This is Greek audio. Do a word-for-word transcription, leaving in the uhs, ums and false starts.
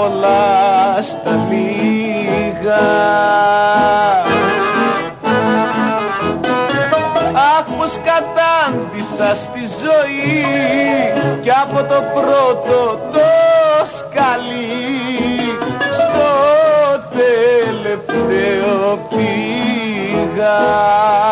πολλά στα λίγα. Αχ, πως κατάντησα στη ζωή κι από το πρώτο το σκαλί στο τελευταίο πήγα.